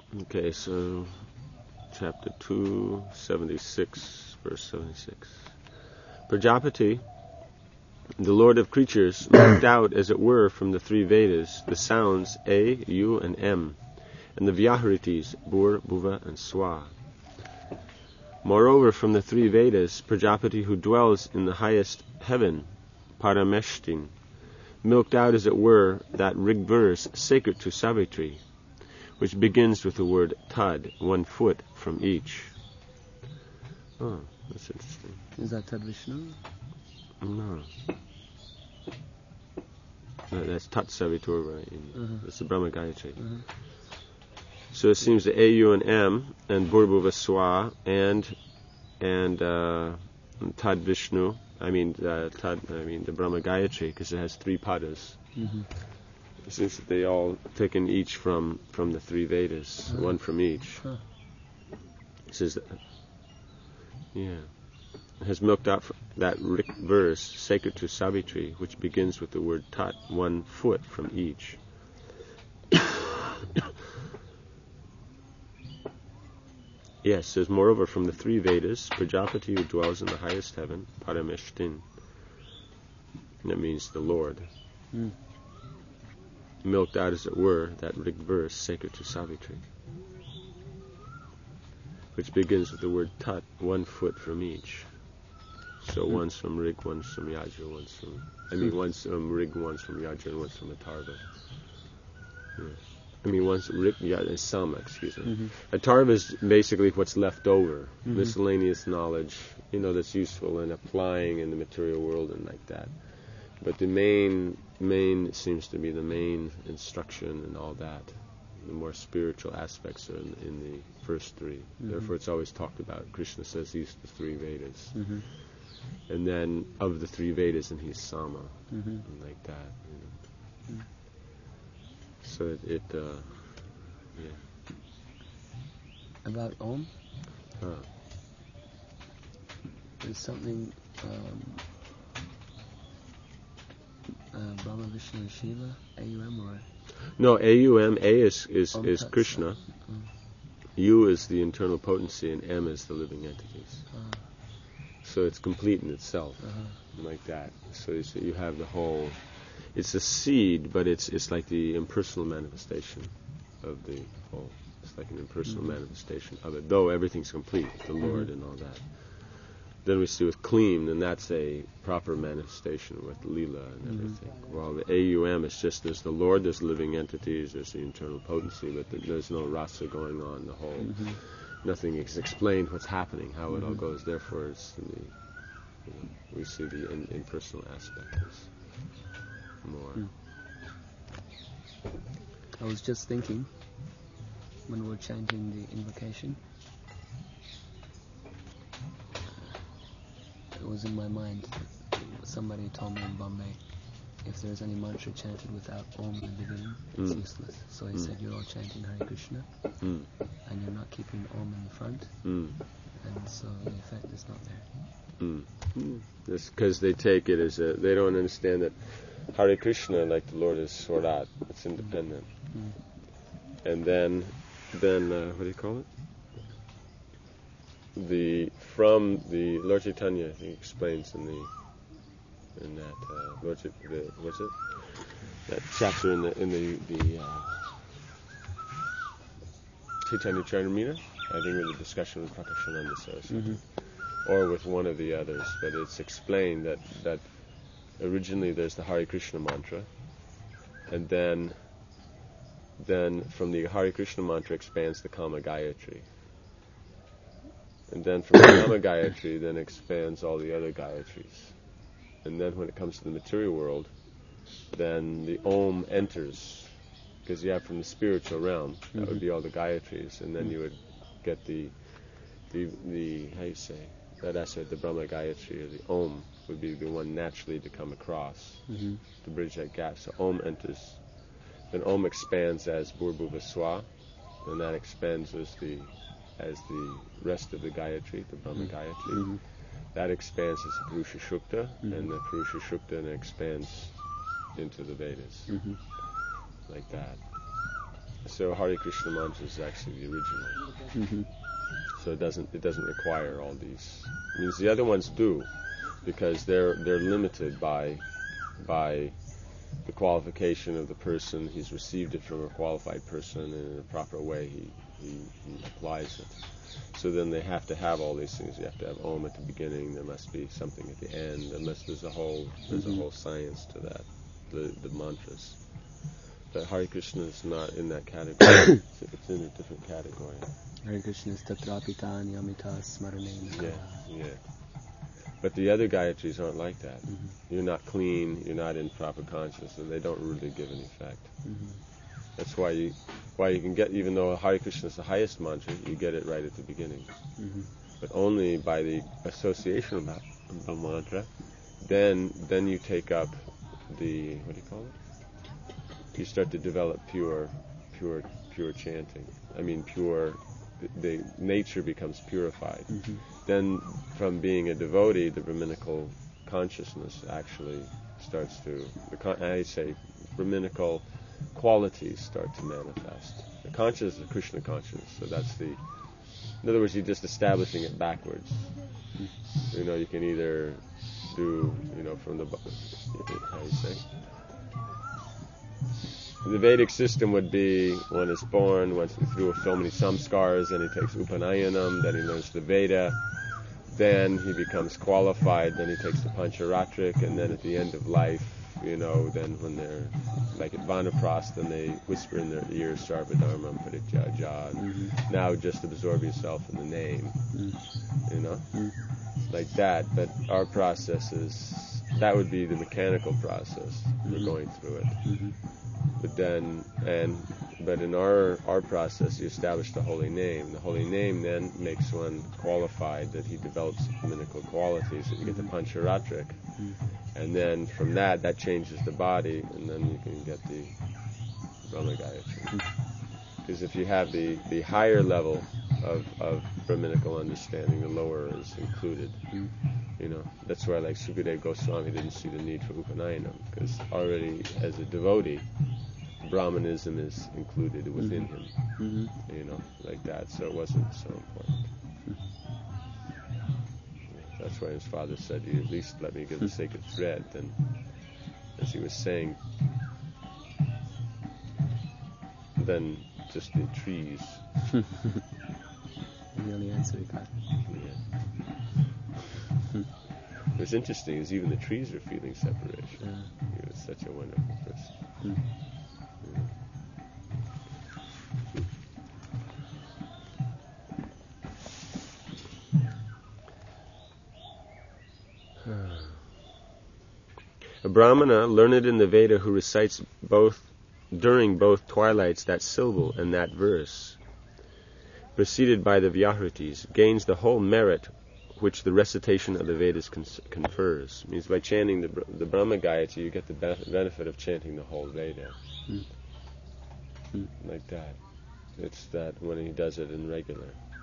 Okay, so chapter 276, verse 76. Prajapati, the Lord of creatures, marked out, as it were, from the three Vedas, the sounds A, U, and M, and the Vyahritis, Bur, Bhuva, and Swa. Moreover, from the three Vedas, Prajapati, who dwells in the highest heaven, Parameshtin, milked out, as it were, that Rig verse sacred to Savitri, which begins with the word Tad, 1 foot from each. Oh, that's interesting. Is that Tad Vishnu? No. No, that's Tat Savitur, right? That's the Brahma Gayatri. So it seems the A, U, and M, and Bhurbhuva Swa, and Tad Vishnu. The Brahma Gayatri, because it has three padas. It seems that they all taken each from the three Vedas, one from each. It says that, it has milked out that Rik verse sacred to Savitri, which begins with the word Tat, 1 foot from each. Yes, it says, moreover, from the three Vedas, Prajapati, who dwells in the highest heaven, Parameshtin, and that means the Lord, milked out, as it were, that Rig verse sacred to Savitri, which begins with the word Tat, 1 foot from each. So one's from Rig, one's from Yajur, one's from Rig, one's from Yajur, and one's from Atharva. One's Rig, Yajur, and Sama, excuse me. Atharva is basically what's left over, miscellaneous knowledge, that's useful in applying in the material world and like that. But the main seems to be the main instruction and all that. The more spiritual aspects are in the first three. Therefore, it's always talked about. Krishna says these are the three Vedas. And then of the three Vedas, and he's Sama, and like that. So it About Om? There's something Brahma, Vishnu, and Shiva, AUM, or? No, AUM, A is Krishna. U is the internal potency, and M is the living entities. So it's complete in itself, like that. So you have the whole. It's a seed, but it's like the impersonal manifestation of the whole. It's like an impersonal manifestation of it, though everything's complete, the Lord and all that. Then we see with Kleem, and that's a proper manifestation with Leela and everything. While the AUM is just, there's the Lord, there's living entities, there's the internal potency, but there's no rasa going on, the whole. Nothing is explained what's happening, how it all goes. Therefore, it's we see the impersonal aspect is more. I was just thinking, when we were chanting the invocation, it was in my mind. Somebody told me in Bombay, if there's any mantra chanted without Om in the beginning, it's useless. So he said, you're all chanting Hare Krishna, and you're not keeping Om in the front, and so the effect is not there. It's because they take it as they don't understand that Hare Krishna, like the Lord, is Swarat. It's independent. And then what do you call it? From the Lord Chaitanya, he explains in that what's it? That chapter in the Chaitanya Charitamrita, I think with the discussion with Prakashananda Saraswati, or with one of the others, but it's explained that originally there's the Hare Krishna mantra, and then from the Hare Krishna mantra expands the Kama Gayatri. And then from the Kama Gayatri then expands all the other Gayatris. And then when it comes to the material world, then the Om enters, because you have from the spiritual realm, that would be all the Gayatris, and then you would get the how you say, that aspect, the Brahma Gayatri, or the Om, would be the one naturally to come across, to bridge that gap. So Om enters. Then Om expands as Bhurbhuva Swa, and that expands as the rest of the Gayatri, the Brahma Gayatri. That expands as the Purusha Shukta, and the Purusha Shukta then expands into the Vedas, like that. So Hare Krishna mantra is actually the original. Mm-hmm. So it doesn't require all these. I mean, the other ones do, because they're limited by the qualification of the person. He's received it from a qualified person, and in a proper way he applies it. So then they have to have all these things. You have to have Om at the beginning. There must be something at the end. There's a whole science to that. The mantras. But Hare Krishna is not in that category. It's in a different category. Hare Krishna is tatrapita niyamita smaranena. Yeah. But the other Gayatris aren't like that. Mm-hmm. You're not clean. You're not in proper consciousness, and they don't really give an effect. Mm-hmm. That's why you can get, even though Hare Krishna is the highest mantra, you get it right at the beginning. Mm-hmm. But only by the association of the mantra, then you take up the, what do you call it? You start to develop pure chanting. I mean, the nature becomes purified. Mm-hmm. Then, from being a devotee, the Brahminical consciousness actually starts to, Brahminical qualities start to manifest. The consciousness is Krishna consciousness, so that's in other words, you're just establishing it backwards. You know, you can either do, from the, how do you say? The Vedic system would be, one is born, went through so many samskars, then he takes Upanayanam, then he learns the Veda, then he becomes qualified, then he takes the Pancharatric, and then at the end of life, then when they're like at Vanapras, then they whisper in their ears, Sarvadharmam Parityaja, and now just absorb yourself in the name, like that. But our process that would be the mechanical process. We're going through it. But in our process, you establish the holy name. The holy name then makes one qualified, that he develops Brahminical qualities. So you get the Pancharatric, and then from that changes the body, and then you can get the Brahma Gayatri. Because if you have the higher level of Brahminical understanding, the lower is included. That's why, like Sukadeva Goswami didn't see the need for Upanayanam, because already as a devotee, Brahmanism is included within him, like that. So it wasn't so important. That's why his father said, "You at least let me give the sacred thread." Then, as he was saying, then just the trees. The only answer he got. Yeah. What's interesting is even the trees are feeling separation. He was such a wonderful person. A Brahmana learned in the Veda who recites during both twilights that syllable and that verse, preceded by the Vyahritis, gains the whole merit which the recitation of the Vedas confers. Means by chanting the Brahma Gayatri, you get the benefit of chanting the whole Veda. Like that. It's that when he does it in regular.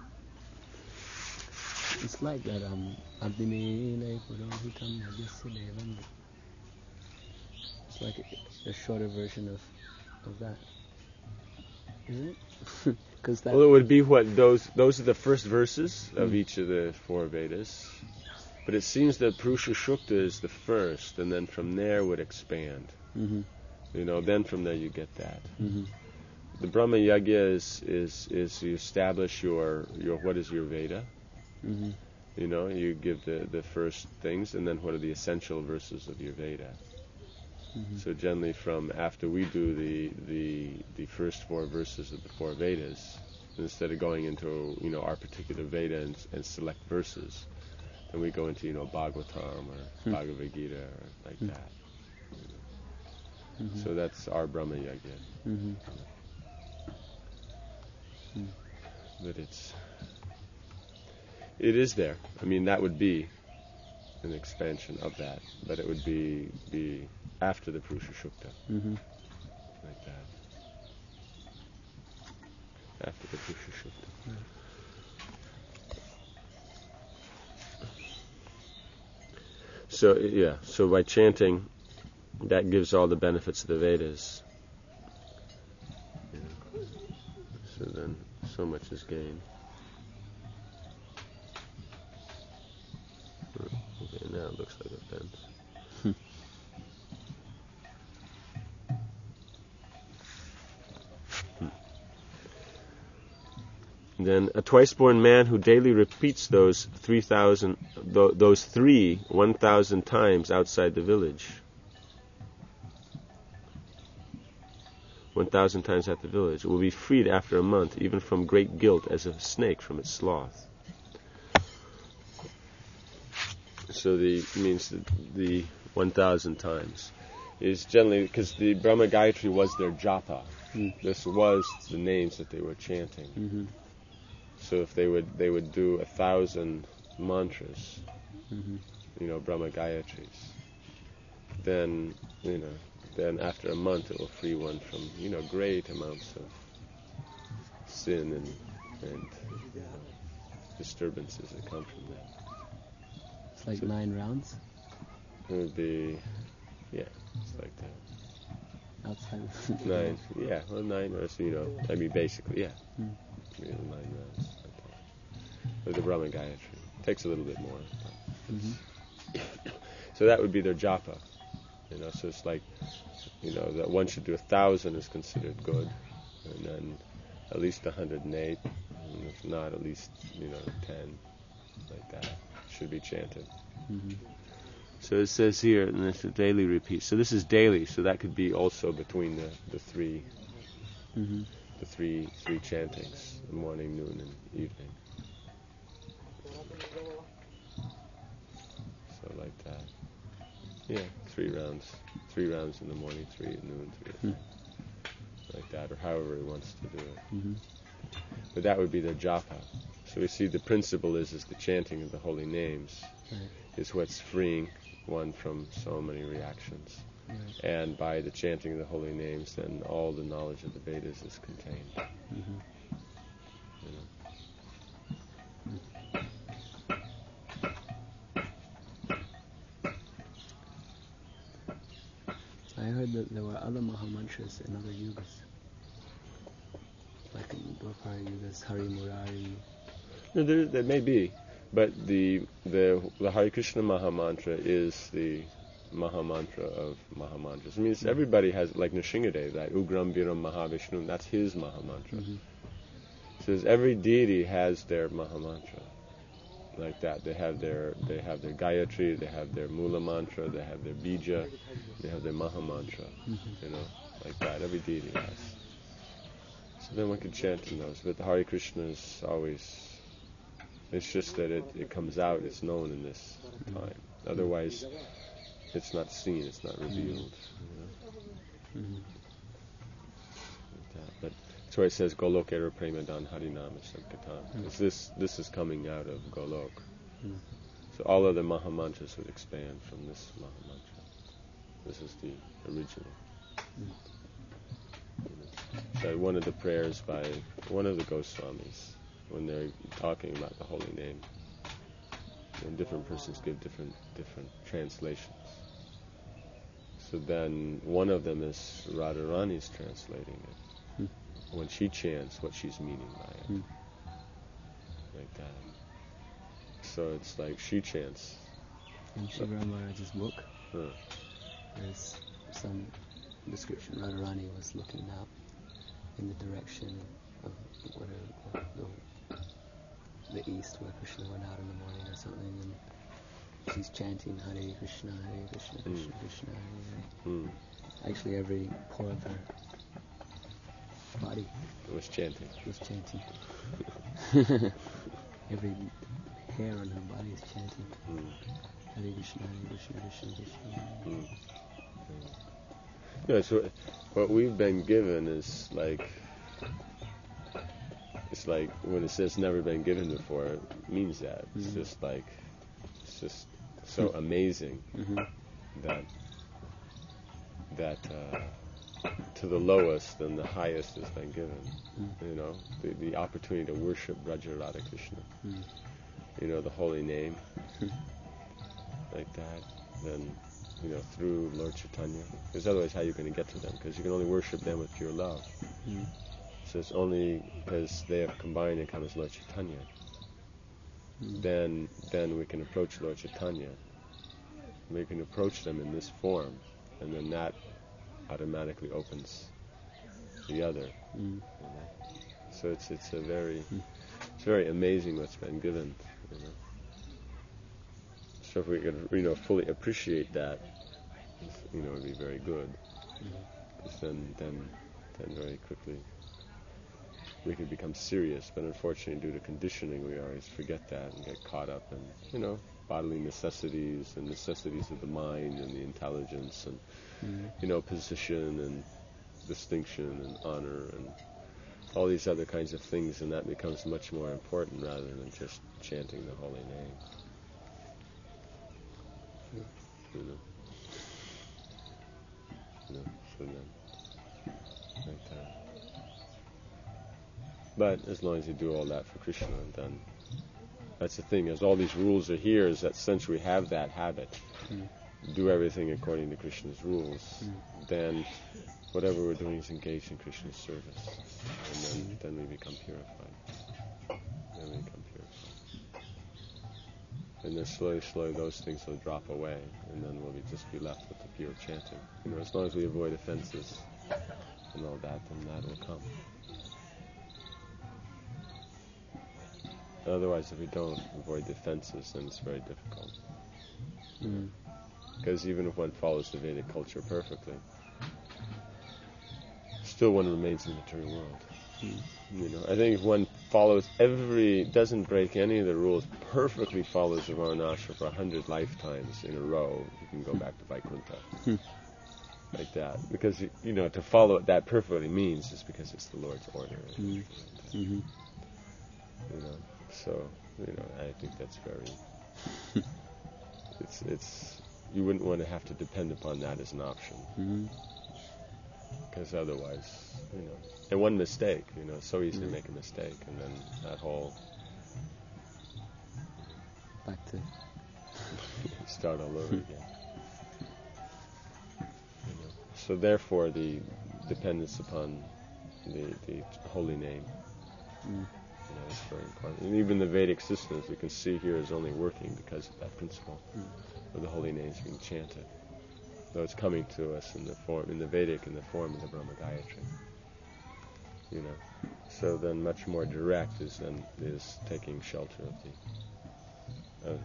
It's like that it's like a shorter version of that, isn't it? Well, it would be what those are the first verses of each of the four Vedas, but it seems that Purusha Sukta is the first, and then from there would expand. Then from there you get that. The Brahma Yagya is you establish your what is your Veda. You give the first things, and then what are the essential verses of your Veda. So generally, from after we do the first four verses of the four Vedas, instead of going into our particular Veda and select verses, then we go into Bhagavatam or Bhagavad Gita or like that. So that's our Brahma Yagya. But it is there. I mean, that would be an expansion of that, but it would be after the Purusha Sukta. Like that. After the Purusha Sukta. So by chanting, that gives all the benefits of the Vedas. So then so much is gained. Okay, now it looks like it bends. Then a twice-born man who daily repeats those 1,000 times outside the village. 1,000 times at the village will be freed after a month, even from great guilt, as a snake from its sloth. So the 1,000 times is generally because the Brahma Gayatri was their japa. This was the names that they were chanting. Mm-hmm. So if they would do 1,000 mantras, Brahma Gayatris, then after a month it will free one from great amounts of sin and disturbances that come from that. It's like 9 rounds. It would be, it's like that. Outside. 9, 9 or basically, 9 rounds. With the Brahma Gayatri. Takes a little bit more. So that would be their japa. So it's like, that one should do 1,000 is considered good, and then at least 108, and if not, at least 10, like that, should be chanted. So it says here, and it's a daily repeat. So this is daily, so that could be also between the three, the three chantings, the morning, noon, and evening. So like that. 3 rounds. 3 rounds in the morning, 3 at noon, 3 at night. Like that, or however he wants to do it. But that would be their japa. So we see the principle is the chanting of the holy names is what's freeing one from so many reactions. And by the chanting of the holy names, then all the knowledge of the Vedas is contained. I heard that there were other Mahamantras in other yugas, like in Dwapara yugas, Hari Murari. No, there may be, but the Hare Krishna Mahamantra is the Mahamantra of Mahamantras. I mean, everybody has, like Nrsingadev, that Ugram Viram Mahavishnu, that's his Mahamantra. So every deity has their Mahamantra. Like that, they have their Gayatri, they have their Mula Mantra, they have their Bija, they have their Maha Mantra, like that. Every deity has. So then one could chant in those. But the Hare Krishna is always. It's just that it comes out. It's known in this time. Otherwise, it's not seen. It's not revealed. Like that. But that's why it says Golokera Premadan Harinama Sankirtan. This is coming out of Golok. So all other Mahamantras would expand from this Mahamantra. This is the original. So one of the prayers by one of the Goswamis, when they're talking about the holy name, and different persons give different translations. So then one of them is Radharani's translating it. When she chants, what she's meaning by it. Like that. So it's like she chants. In Shiva Maharaj's book, there's some description. Radharani was looking out in the direction of the east, where Krishna went out in the morning or something, and she's chanting Hare Krishna, Krishna Krishna, Hare Hare. Actually, every pore of her body was chanting. Every hair on her body is chanting. Hare Krishna, Krishna Krishna. No, so what we've been given is like, it's like when it says never been given before, it means that. It's just so amazing that to the lowest and the highest has been given. The opportunity to worship Raja Radha Krishna. The holy name, like that. Then, through Lord Chaitanya. Because otherwise, how are you going to get to them? Because you can only worship them with pure love. says only because they have combined and come as Lord Chaitanya, then we can approach Lord Chaitanya. We can approach them in this form, and then that automatically opens the other. You know? So it's very amazing what's been given. You know? So if we could fully appreciate that, it would be very good. Because then very quickly we could become serious. But unfortunately, due to conditioning, we always forget that and get caught up in bodily necessities and necessities of the mind and the intelligence and position and distinction and honor and all these other kinds of things, and that becomes much more important rather than just chanting the holy name. So then, like that. But as long as you do all that for Krishna, then that's the thing. As all these rules are here, is that since we have that habit, do everything according to Krishna's rules, then whatever we're doing is engaged in Krishna's service, and then we become purified. And then slowly those things will drop away, and then we'll just be left with the pure chanting. As long as we avoid offenses and all that, then that will come. Otherwise, if we don't avoid the offenses, then it's very difficult. Because even if one follows the Vedic culture perfectly, still one remains in the material world. I think if one doesn't break any of the rules, perfectly follows the Varnashram for 100 lifetimes in a row, you can go back to Vaikuntha. Like that. Because, to follow it that perfectly means just because it's the Lord's order. So, I think that's very... It's you wouldn't want to have to depend upon that as an option. Because otherwise, and one mistake, it's so easy to make a mistake, and then that whole... Back to... start all over again. So therefore, the dependence upon the holy name, is very important. And even the Vedic systems we can see here is only working because of that principle of the holy names being chanted. Though it's coming to us in the Vedic, in the form of the Brahma Gayatri. So then much more direct is taking shelter of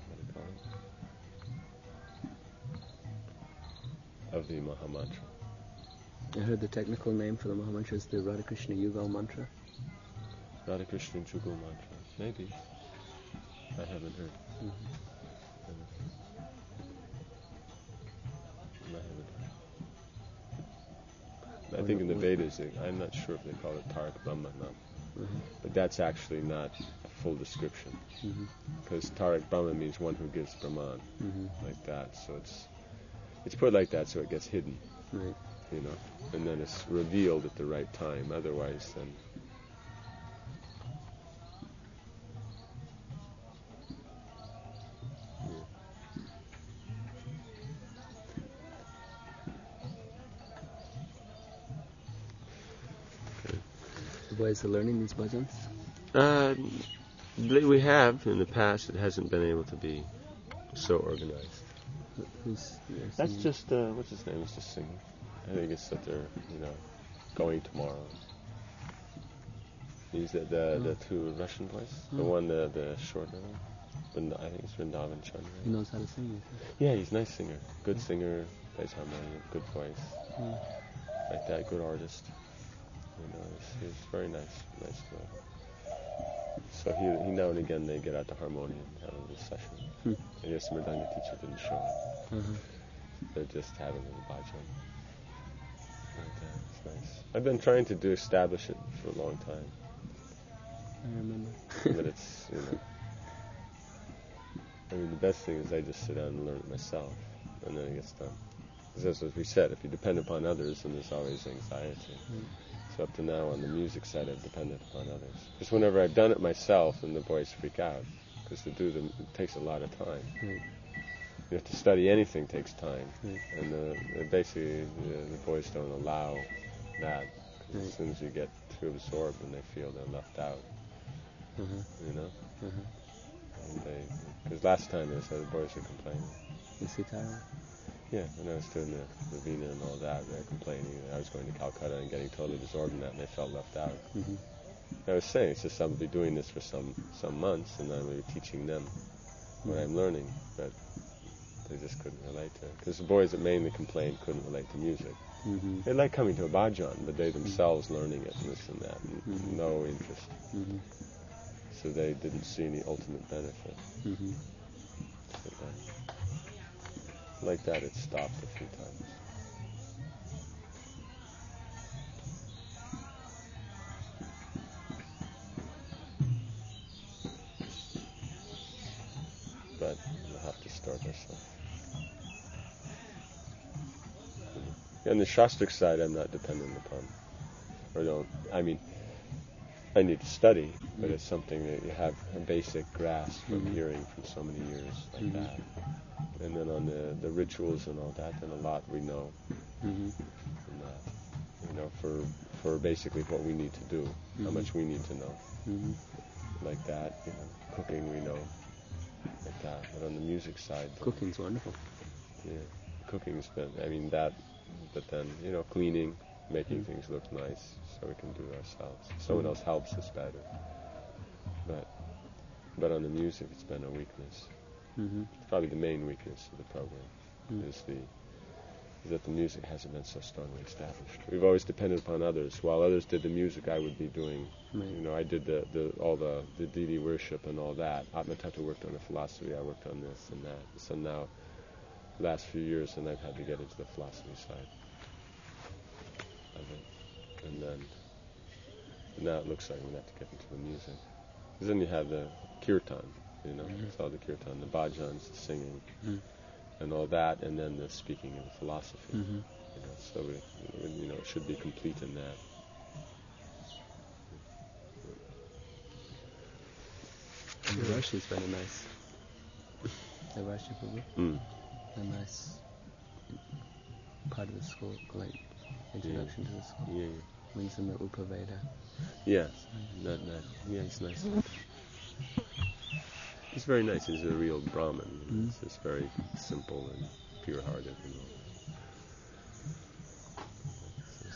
the Maha Mantra. I heard the technical name for the Maha Mantra is the Radha Krishna Yugal Mantra. Radha Krishna Yugal Mantra, maybe. I haven't heard. I think in the Vedas, I'm not sure if they call it Tarak Brahma now, but that's actually not a full description, because Tarak Brahma means one who gives Brahman, like that. So it's put like that so it gets hidden, right. And then it's revealed at the right time. Otherwise, then. Ways of learning these bhajans? We have in the past. It hasn't been able to be so organized. That's just what's his name? It's just singing. I think it's that they're going tomorrow. He's the two Russian boys. The one the shorter one. I think it's Vrindavan Chandra. He knows how to sing. Yeah, he's a nice singer. Good singer. Plays harmonium. Good voice. Like that. Good artist. He's very nice boy. So he now and again they get out the harmonium and have a little session. I guess the Mridanga teacher didn't show up. They're just having a little bhajan. It's nice. I've been trying to establish it for a long time. I remember. But it's, the best thing is I just sit down and learn it myself, and then it gets done. Because as we said, if you depend upon others, then there's always anxiety. So up to now on the music side, I've depended upon others. Because whenever I've done it myself, then the boys freak out. Because to do them, it takes a lot of time. You have to study anything takes time. And basically, the boys don't allow that. Because as soon as you get too absorbed and they feel they're left out. You know? And because last time the boys were complaining. The sitar? Yeah, when I was doing the Veena and all that, they were complaining that I was going to Calcutta and getting totally absorbed in that, and they felt left out. I was saying, it's just I'll be doing this for some months, and then I'll be teaching them what I'm learning, but they just couldn't relate to it. Because the boys that mainly complained couldn't relate to music. They like coming to a bhajan, but they themselves learning it and this and that, and no interest. So they didn't see any ultimate benefit. Like that, it stopped a few times. But we'll have to start ourselves. And the Shastric side, I'm not dependent upon, or don't. I mean, I need to study, but it's something that you have a basic grasp from hearing from so many years like that. And then on the rituals and all that, then a lot we know from that. You know, for basically what we need to do, how much we need to know. Like that, you know, cooking we know, like that. But on the music side... Cooking's wonderful. Yeah, cooking's been, I mean that, but then, you know, cleaning, making things look nice so we can do it ourselves. If someone else helps us better. But on the music, it's been a weakness. It's probably the main weakness of the program, is that the music hasn't been so strongly established. We've always depended upon others. While others did the music, I would be doing, you know, I did all the deity worship and all that. Atma Tattva worked on the philosophy, I worked on this and that. So now, last few years, and I've had to get into the philosophy side of it. And then, now it looks like we have to get into the music. Because then you have the kirtan, you know, it's all the kirtan, the bhajans, the singing, and all that, and then the speaking of the philosophy. You know, so we, you know, it should be complete in that. And the Rashi is very nice. The Rashi Prabhu, a nice part of the school, like introduction to the school. Yeah. When it's in the Upaveda. Yeah, yeah, it's nice. It's very nice. He's a real Brahmin. You know? It's just very simple and pure-hearted and all that.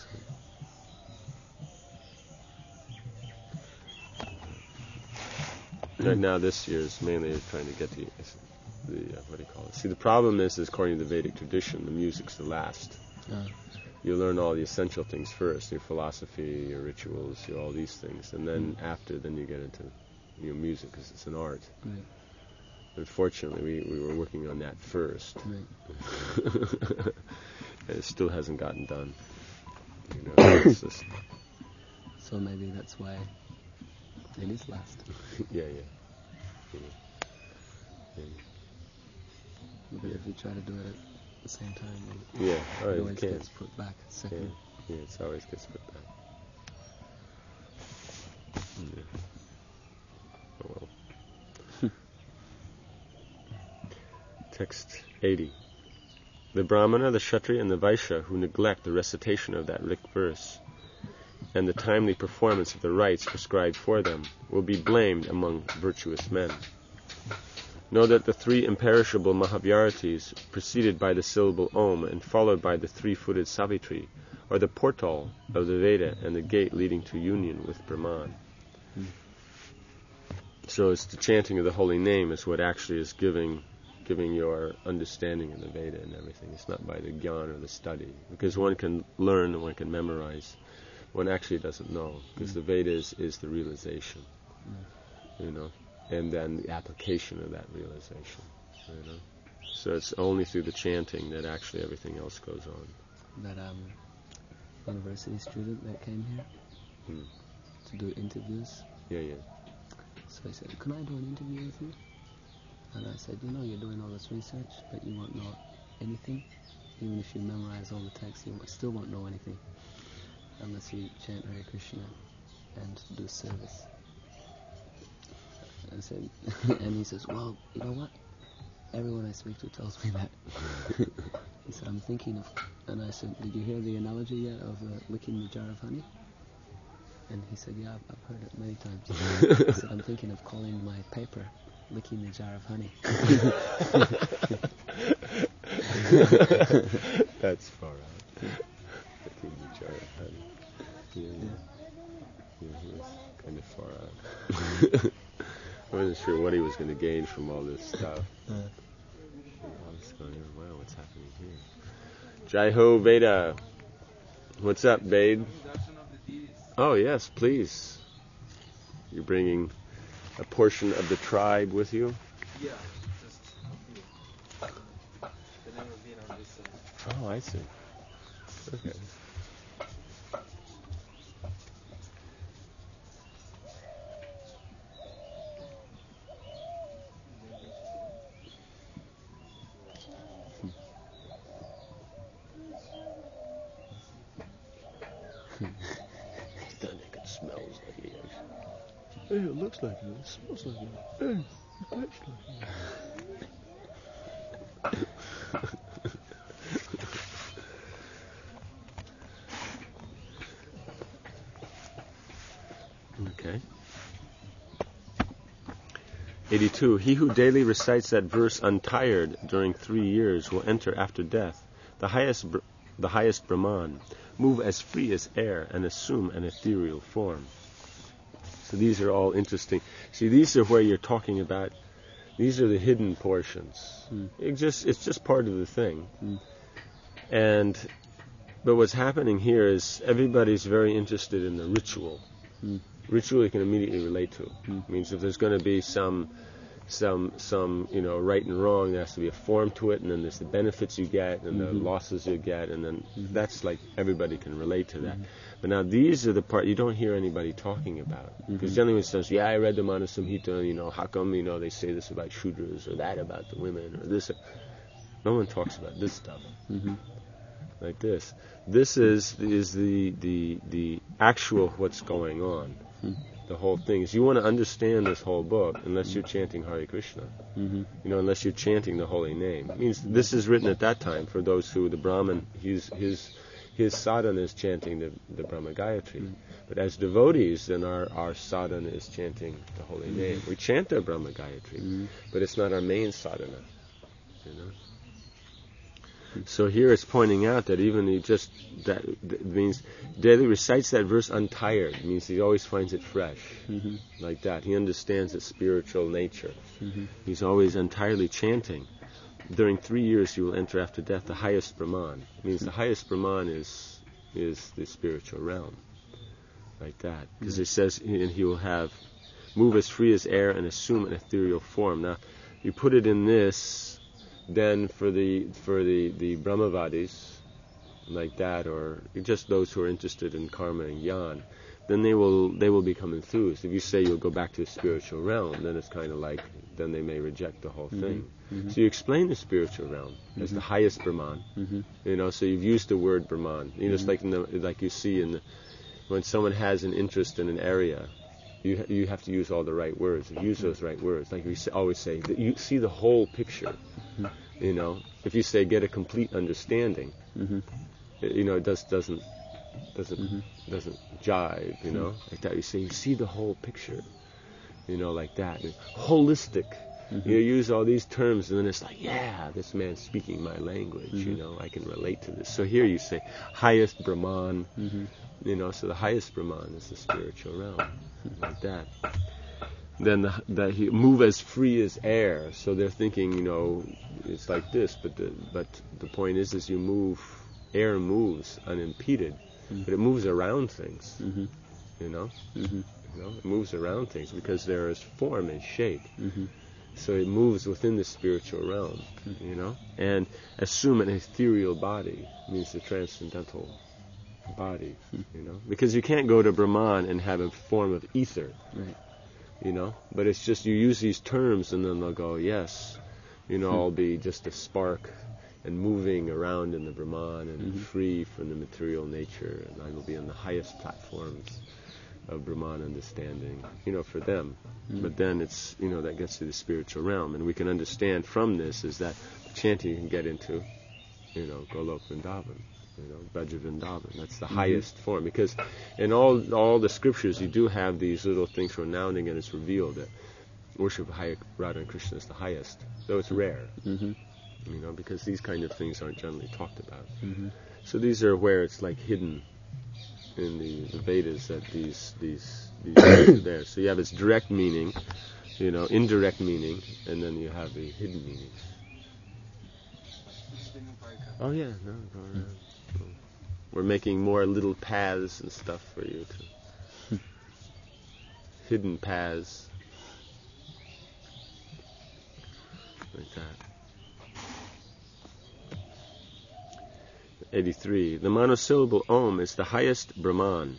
So right now, this year is mainly trying to get the what do you call it? See, the problem is according to the Vedic tradition, the music's the last. You learn all the essential things first, your philosophy, your rituals, all these things, and then then you get into your music because it's an art. Right. Unfortunately, we were working on that first. Right. And it still hasn't gotten done. You know, it's just so maybe that's why it is last. Yeah. But if we try to do it at the same time, it always gets put back second. Yeah, it always gets put back. Yeah. Oh well. Text 80. The Brahmana, the Kshatriya, and the Vaishya who neglect the recitation of that Rik verse and the timely performance of the rites prescribed for them will be blamed among virtuous men. Know that the three imperishable Mahavyaratis, preceded by the syllable Om and followed by the three-footed Savitri, are the portal of the Veda and the gate leading to union with Brahman. So it's the chanting of the holy name is what actually is giving your understanding of the Veda and everything. It's not by the jnana or the study, because one can learn and one can memorize. One actually doesn't know, because the Veda is the realization, you know, and then the application of that realization, you know. So it's only through the chanting that actually everything else goes on. That university student that came here to do interviews. Yeah. So he said, "Can I do an interview with you?" And I said, "You know, you're doing all this research, but you won't know anything. Even if you memorize all the texts, you still won't know anything unless you chant Hare Krishna and do service." I said, and he says, "Well, you know what? Everyone I speak to tells me that." He said, "I'm thinking of," and I said, "Did you hear the analogy yet of licking the jar of honey?" And he said, yeah, I've heard it many times. I said, I'm thinking of calling my paper Licking the Jar of Honey. That's far out. Licking the Jar of Honey. Yeah, that's kind of far out. I wasn't sure what he was going to gain from all this stuff. I was going, wow, what's happening here? Jai Ho Veda. What's up, babe? Oh, yes, please. You're bringing a portion of the tribe with you? Yeah, just a few. They've never been on this side. Oh, I see. Okay. It smells like it. Hey, it looks like it. It smells like it. Hey, it looks like it. Okay. 82. He who daily recites that verse untired during 3 years will enter after death the highest Brahman, move as free as air, and assume an ethereal form. So these are all interesting. See, these are where you're talking about. These are the hidden portions. It's just part of the thing. But what's happening here is everybody's very interested in the ritual. Ritual you can immediately relate to. It means if there's going to be some right and wrong, there has to be a form to it, and then there's the benefits you get and the losses you get, and then that's like everybody can relate to that. But now these are the part you don't hear anybody talking about, because generally when someone says, yeah, I read the Manu Samhita, how come they say this about Shudras or that about the women or this? No one talks about this stuff. Like this. This is the actual what's going on. The whole thing is, you want to understand this whole book unless you're chanting Hare Krishna. Unless you're chanting the holy name. It means this is written at that time for those who the Brahmin, his sadhana is chanting the Brahma Gayatri. But as devotees, then our sadhana is chanting the holy name. We chant the Brahma Gayatri, but it's not our main sadhana. So here it's pointing out that even that means daily recites that verse untired. It means he always finds it fresh, like that. He understands its spiritual nature. He's always entirely chanting. During 3 years you will enter after death the highest Brahman. It means the highest Brahman is the spiritual realm, like that. Because it says, and he will move as free as air and assume an ethereal form. Now, you put it in this. Then for the Brahmavadis, like that, or just those who are interested in karma and jnana, then they will become enthused. If you say you'll go back to the spiritual realm, then it's kind of like, then they may reject the whole thing. So you explain the spiritual realm as the highest Brahman. So you've used the word Brahman. It's like like you see when someone has an interest in an area. You have to use all the right words. Use those right words. Like we always say, you see the whole picture. If you say get a complete understanding, it doesn't jive. Like that. You say you see the whole picture. Like that. Holistic. You use all these terms, and then it's like, yeah, this man's speaking my language. I can relate to this. So here you say highest Brahman. So the highest Brahman is the spiritual realm, like that. Then he move as free as air. So they're thinking, it's like this, but the point is you move. Air moves unimpeded, but it moves around things. It moves around things because there is form and shape. So it moves within the spiritual realm, and assume an ethereal body, means the transcendental body, because you can't go to Brahman and have a form of ether, right. But it's just you use these terms and then they'll go, yes, I'll be just a spark and moving around in the Brahman and free from the material nature, and I will be on the highest platforms of Brahman understanding, for them. But then it's, that gets to the spiritual realm, and we can understand from this is that chanting you can get into, Golok Vrindavan. Vajravrindavan. That's the highest form, because in all the scriptures you do have these little things where now and again it's revealed that worship of Radha and Krishna is the highest, though it's rare. Because these kind of things aren't generally talked about. So these are where it's like hidden in the Vedas, that these are there. So you have its direct meaning, indirect meaning, and then you have the hidden meaning. Oh yeah, no, go around. We're making more little paths and stuff for you to hidden paths like that. 83. The monosyllable Om is the highest Brahman.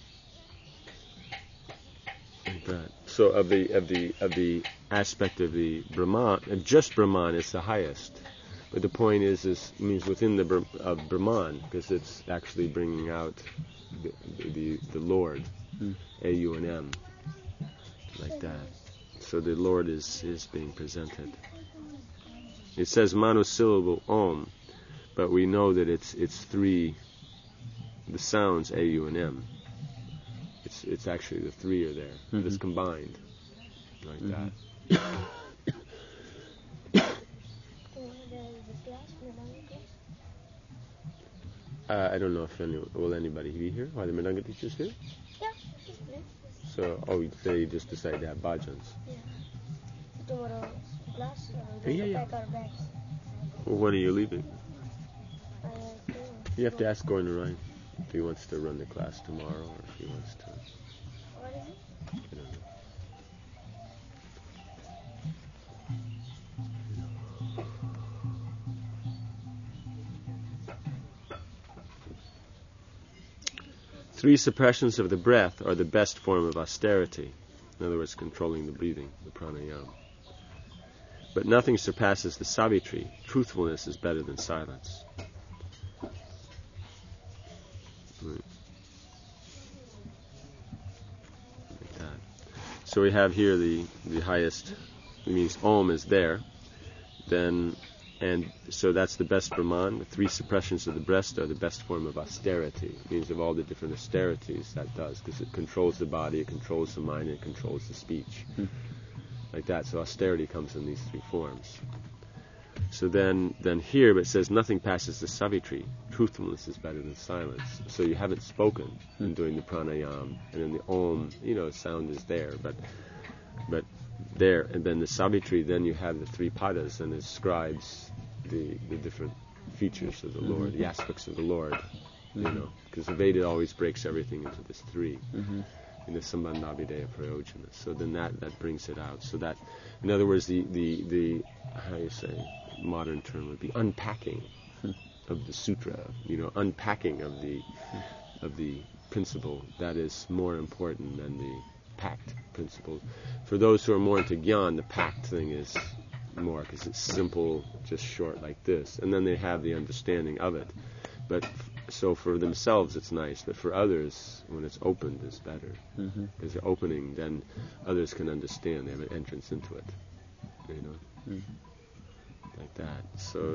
Like that. So of the aspect of the Brahman, just Brahman is the highest. But the point is means within the of Brahman, because it's actually bringing out the Lord, A-U-N-M, like that. So the Lord is being presented. It says monosyllable Om, but we know that it's three. The sounds A-U-N-M. It's actually the three are there. It's combined, like that. I don't know if will anybody be here. Are the Mridanga teachers here? Yeah. So, they just decided to have bhajans. Yeah. Tomorrow class. Yeah. Pack our bags. Well, when are you leaving? I You have to ask Gordon Ryan if he wants to run the class tomorrow, or if he wants to. What is it? I don't know. Three suppressions of the breath are the best form of austerity. In other words, controlling the breathing, the pranayama. But nothing surpasses the Savitri. Truthfulness is better than silence. Right. Like that. So we have here the highest. It means Om is there. And so that's the best Brahman. The three suppressions of the breast are the best form of austerity. It means of all the different austerities that does, because it controls the body, it controls the mind, it controls the speech. Like that. So austerity comes in these three forms. So then here it says nothing passes the Savitri. Truthfulness is better than silence. So you haven't spoken in doing the pranayam, and in the Om, sound is there, but there, and then the Savitri, then you have the three padas, and it describes the different features of the Lord, the aspects of the Lord, because the Veda always breaks everything into this three, in the Sambandhavideya Prayojana. So then that brings it out. So that, in other words, the how you say, modern term would be unpacking of the sutra, unpacking of the principle, that is more important than the packed principle. For those who are more into Gyan, the packed thing is more, because it's simple, just short like this, and then they have the understanding of it. But so for themselves it's nice, but for others, when it's opened, it's better. Because the opening, then others can understand, they have an entrance into it, like that. So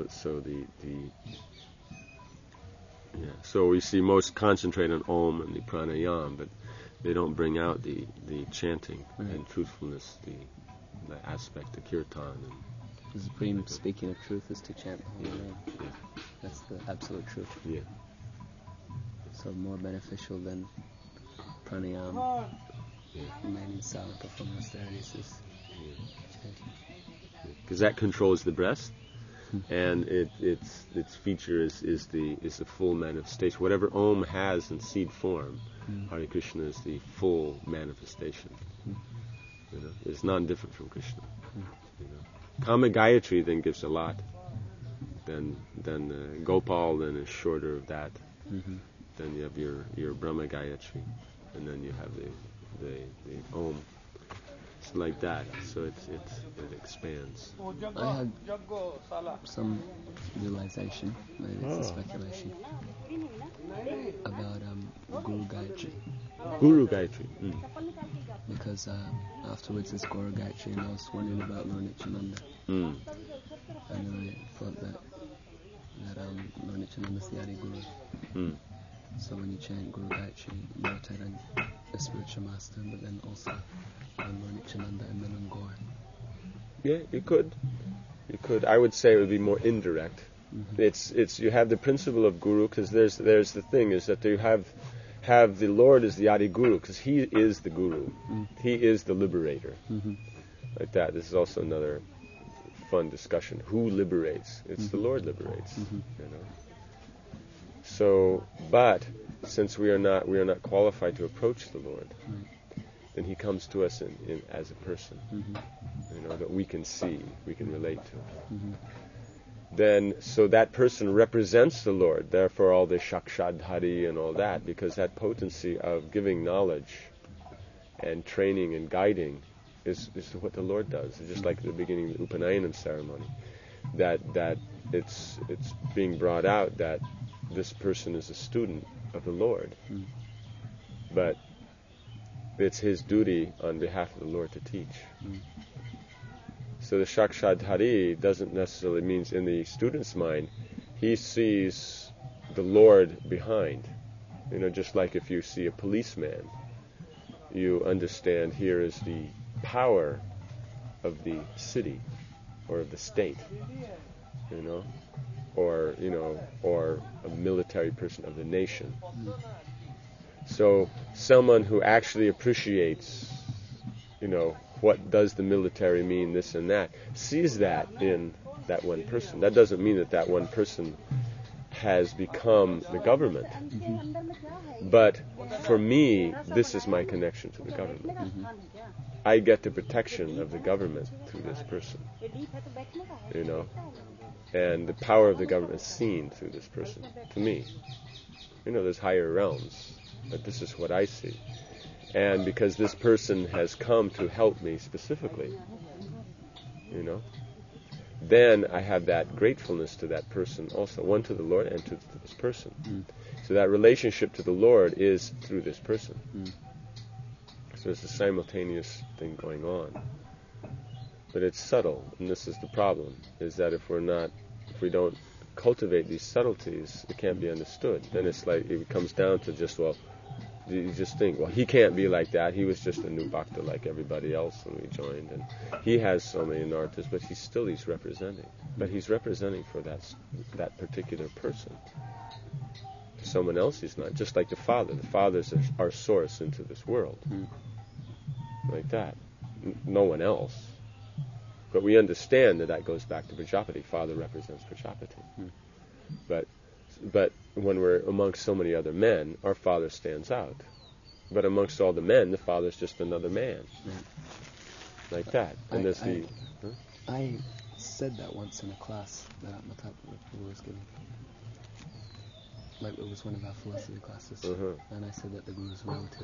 so we see most concentrate on Om and the pranayam, but they don't bring out the chanting and truthfulness, the aspect, the kirtan. The supreme speaking of truth is to chant the holy name. Yeah. That's the absolute truth. Yeah. So more beneficial than pranayam, remaining silent, performing austerities is chanting. Because that controls the breast, and its feature is the full manifestation. Whatever Om has in seed form, Hare Krishna is the full manifestation. It's non-different from Krishna. Kama Gayatri then gives a lot. Then Gopal then is shorter of that. Then you have your Brahma Gayatri, and then you have the Om. It's like that. So it expands. I had some realization, maybe it's a speculation, about Guru Gayatri. Guru Gayatri. Because afterwards it's Guru Gayatri, and I was wondering about Lord Nityananda. And then I thought that Lord Nityananda is the Adi Guru. So when you chant Guru Gayatri, you chant on the spiritual master, but then also on Lord Nityananda and then on Gaur. Yeah, you could. You could. I would say it would be more indirect. It's you have the principle of Guru, because there's the thing is that you have the Lord as the Adi Guru, because He is the Guru. He is the liberator. Like that. This is also another fun discussion. Who liberates? It's the Lord liberates. You know. So, but since we are not qualified to approach the Lord, then He comes to us in as a person. You know, that we can see, we can relate to. Then, so that person represents the Lord. Therefore, all the Shakshadhari and all that, because that potency of giving knowledge and training and guiding is what the Lord does. It's just like at the beginning of the Upanayanam ceremony, that it's being brought out that this person is a student of the Lord, but it's his duty on behalf of the Lord to teach. So the Shakshadhari doesn't necessarily mean, in the student's mind, he sees the Lord behind. You know, just like if you see a policeman, you understand here is the power of the city or of the state, you know, or a military person of the nation. So someone who actually appreciates, you know, what does the military mean, this and that, sees that in that one person. That doesn't mean that one person has become the government. But for me, this is my connection to the government. I get the protection of the government through this person, you know, and the power of the government is seen through this person, to me. You know, there's higher realms, but this is what I see. And because this person has come to help me specifically, you know, then I have that gratefulness to that person also, one to the Lord and to this person. So that relationship to the Lord is through this person. So it's a simultaneous thing going on. But it's subtle, and this is the problem, is that if we don't cultivate these subtleties, it can't be understood. Then it's like, it comes down to just, well, you just think, well, he can't be like that. He was just a new bhakta like everybody else when we joined, and he has so many nartas, but he's representing. But he's representing for that particular person. Someone else he's not. Just like the Father. The Father's our source into this world. Like that. No one else. But we understand that goes back to Prajapati. Father represents Prajapati. But when we're amongst so many other men, our Father stands out. But amongst all the men, the Father's just another man. Like that. And I said that once in a class that Atmatattva was giving. Like, it was one of our philosophy classes. And I said that the Guru is relative.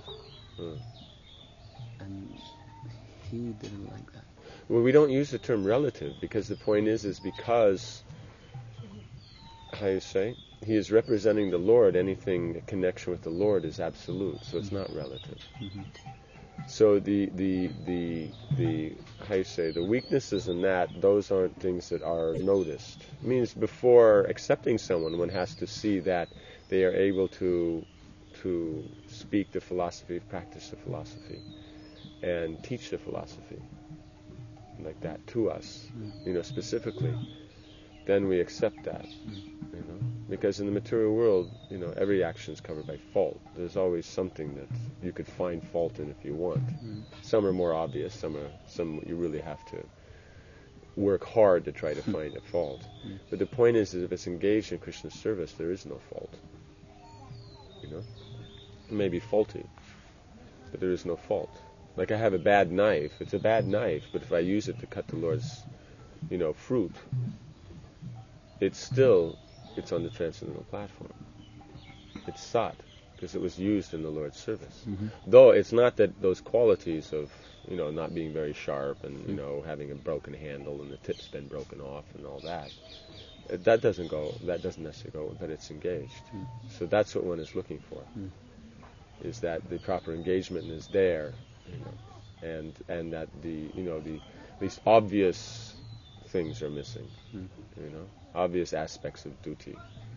And he didn't like that. Well, we don't use the term relative, because the point is because, how you say, he is representing the Lord. Anything in connection with the Lord is absolute, so it's not relative. So the how you say, the weaknesses in that, those aren't things that are noticed. It means before accepting someone, one has to see that they are able to speak the philosophy, practice the philosophy, and teach the philosophy like that to us, you know, specifically. Then we accept that, you know, because in the material world, you know, every action is covered by fault. There's always something that you could find fault in if you want. Some are more obvious, some you really have to work hard to try to find a fault. But the point is if it's engaged in Krishna's service, there is no fault. You know, it may be faulty, but there is no fault. Like I have a bad knife. It's a bad knife, but if I use it to cut the Lord's, you know, fruit, it's on the transcendental platform. It's sat, because it was used in the Lord's service. Though it's not that those qualities of, you know, not being very sharp and, you know, having a broken handle and the tip's been broken off and all that, that doesn't necessarily go, but it's engaged. So that's what one is looking for, is that the proper engagement is there, you know, and that these obvious things are missing, you know, obvious aspects of duty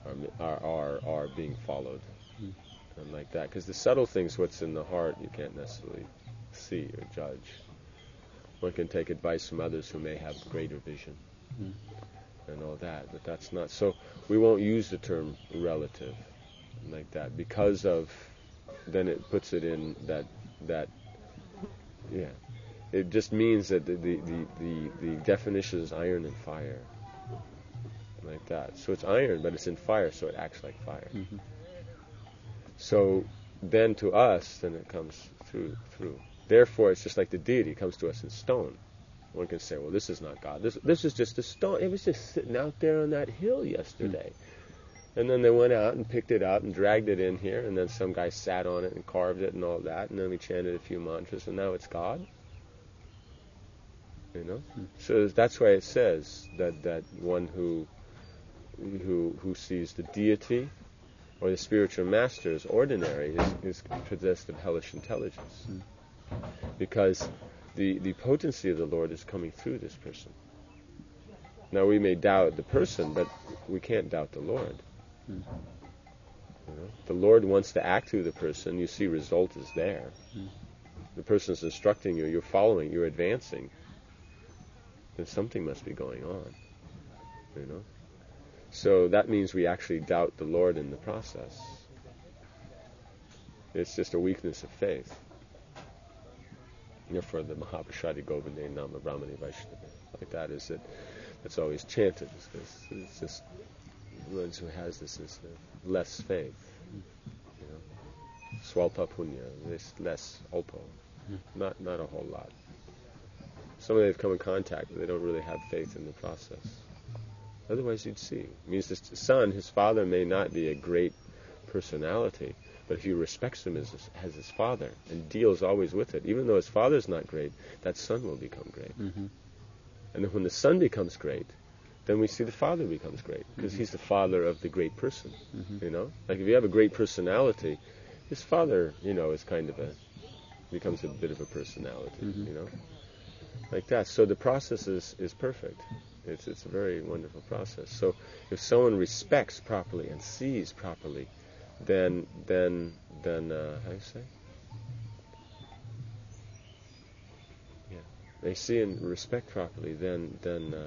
are being followed, and like that. Because the subtle things, what's in the heart, you can't necessarily see or judge. One can take advice from others who may have greater vision and all that, but that's not. So we won't use the term relative like that because of. Then it puts it in that. Yeah. It just means that the definition is iron and fire, like that. So it's iron, but it's in fire, so it acts like fire. So then to us, then it comes through. Therefore, it's just like the deity. It comes to us in stone. One can say, well, this is not God. This is just a stone. It was just sitting out there on that hill yesterday. And then they went out and picked it up and dragged it in here, and then some guy sat on it and carved it and all that, and then we chanted a few mantras, and now it's God. You know? So that's why it says that one who sees the deity or the spiritual master as ordinary is possessed of hellish intelligence. Because the potency of the Lord is coming through this person. Now we may doubt the person, but we can't doubt the Lord. You know? The Lord wants to act through the person. You see result is there. The person is instructing you, you're following, you're advancing. Then something must be going on. You know? So that means we actually doubt the Lord in the process. It's just a weakness of faith. Therefore the Mahaprasadi Govinde Nama Brahmani Vaishnava, like that, is that it's always chanted. It's just ones who has this is less faith, you know, swalpa punya, less alpo, not a whole lot. Somebody they've come in contact with, they don't really have faith in the process. Otherwise, you'd see. It means this son, his father may not be a great personality, but if he respects him as his father and deals always with it, even though his father's not great, that son will become great. And then when the son becomes great, then we see the father becomes great, because he's the father of the great person, you know? Like if you have a great personality, his father, you know, is kind of becomes a bit of a personality, you know? Like that. So the process is perfect. It's a very wonderful process. So if someone respects properly and sees properly, then how do you say? Yeah. They see and respect properly, then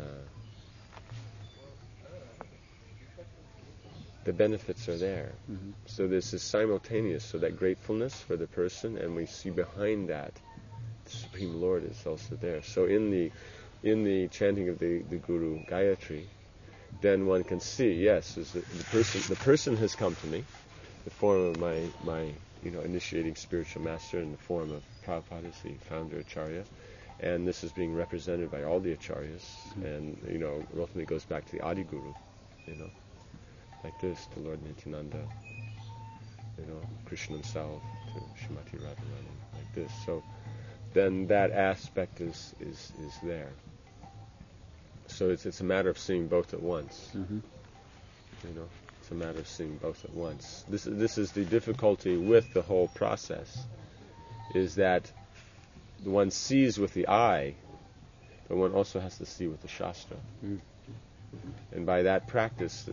the benefits are there. So this is simultaneous, so that gratefulness for the person, and we see behind that the Supreme Lord is also there. So in the chanting of the Guru Gayatri, then one can see, yes, the person has come to me, the form of my initiating spiritual master in the form of Prabhupada, the founder Acharya, and this is being represented by all the Acharyas, and ultimately goes back to the Adi Guru, like this, to Lord Nityananda, Krishna himself, to Srimati Radharani, like this. So then that aspect is there. So it's a matter of seeing both at once. It's a matter of seeing both at once. This is the difficulty with the whole process, is that one sees with the eye, but one also has to see with the Shastra. And by that practice,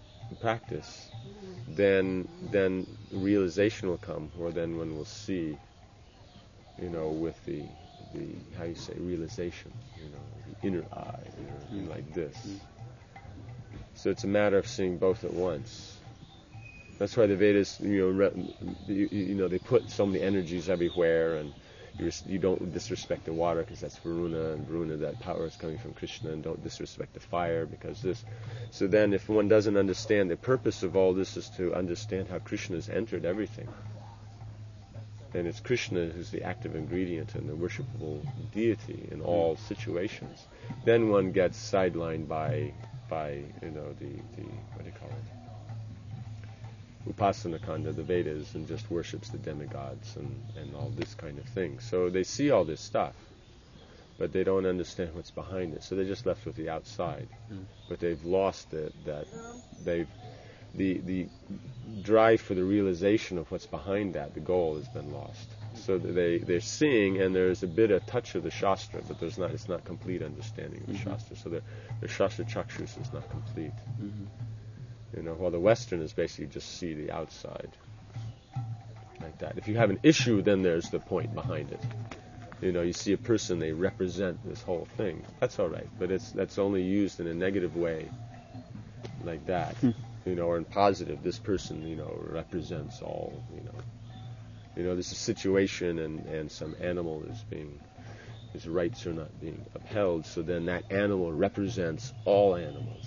then realization will come, or then one will see, with the how you say, realization, the inner eye, like this. So it's a matter of seeing both at once. That's why the Vedas, they put so many energies everywhere, and you don't disrespect the water because that's Varuna, and Varuna, that power is coming from Krishna, and don't disrespect the fire because this. So then if one doesn't understand, the purpose of all this is to understand how Krishna has entered everything. And it's Krishna who's the active ingredient and the worshipable deity in all situations. Then one gets sidelined by the what do you call it? Upasana Kanda, the Vedas, and just worships the demigods and all this kind of thing. So they see all this stuff, but they don't understand what's behind it. So they're just left with the outside. But they've lost the drive for the realization of what's behind that, the goal, has been lost. So they're seeing, and there's a touch of the Shastra, but it's not complete understanding of the Shastra. So their Shastra Chakshus is not complete. While the Westerners basically just see the outside. Like that. If you have an issue, then there's the point behind it. You see a person, they represent this whole thing. That's all right, but that's only used in a negative way, like that. Or in positive, this person, represents all. There's a situation and some animal his rights are not being upheld, so then that animal represents all animals.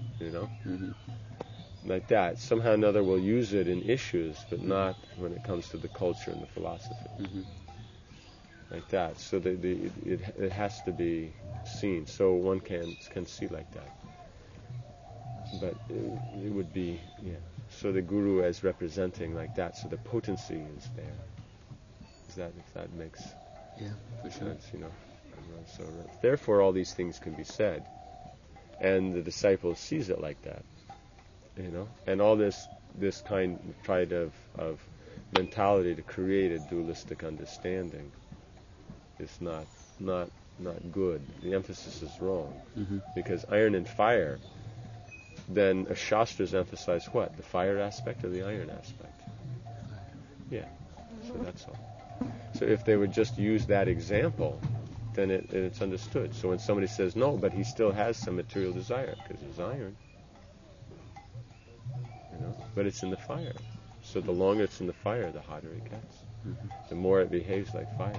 Like that. Somehow or another we'll use it in issues, but not when it comes to the culture and the philosophy. Like that. So it has to be seen. So one can see like that. But it would be, So the guru as representing like that, so the potency is there. If that makes for sure. sense, So therefore all these things can be said. And the disciple sees it like that. And all this kind of mentality to create a dualistic understanding is not good. The emphasis is wrong. Because iron and fire, then a Shastras emphasize what? The fire aspect or the iron aspect? Yeah. So that's all. So if they would just use that example, then it's understood. So when somebody says, no, but he still has some material desire, because there's iron. But it's in the fire. So the longer it's in the fire, the hotter it gets. The more it behaves like fire.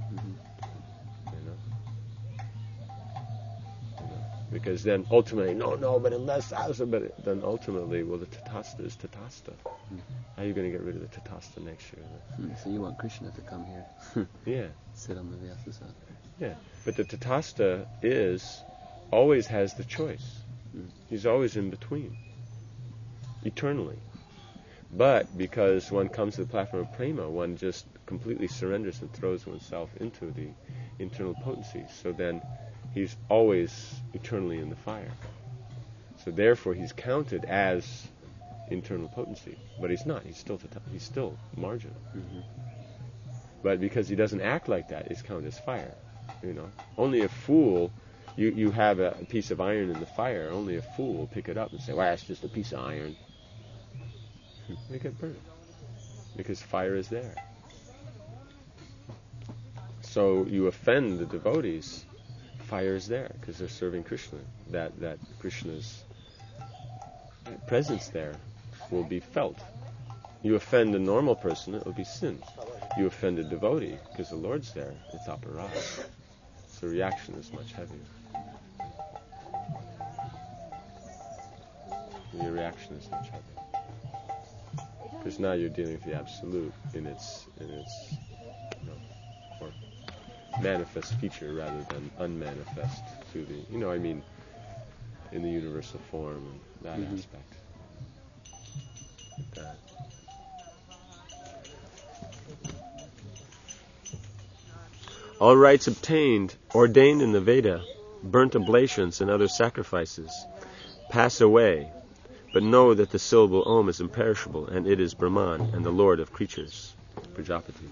Because then ultimately, no, but unless but then ultimately, well, the tatasta is tatasta. How are you going to get rid of the tatasta next year? So you want Krishna to come here? Yeah. Sit on the Vyasasana. Yeah, but the tatasta always has the choice. He's always in between. Eternally. But because one comes to the platform of prema, one just completely surrenders and throws oneself into the internal potency. So then he's always eternally in the fire. So therefore he's counted as internal potency. But he's not. He's still marginal. But because he doesn't act like that, it's counted as fire. Only a fool, you have a piece of iron in the fire, only a fool will pick it up and say, well, that's just a piece of iron. They get burned because fire is there. So you offend the devotees, fire is there because they're serving Krishna. That Krishna's presence there will be felt. You offend a normal person, it will be sin. You offend a devotee because the Lord's there, it's aparad. So reaction is much heavier. Your reaction is much heavier. Because now you're dealing with the absolute in its more manifest feature rather than unmanifest to the, in the universal form and that aspect. Like that. All rites obtained, ordained in the Veda, burnt oblations and other sacrifices, pass away. But know that the syllable Om is imperishable, and it is Brahman and the Lord of creatures, Prajapati.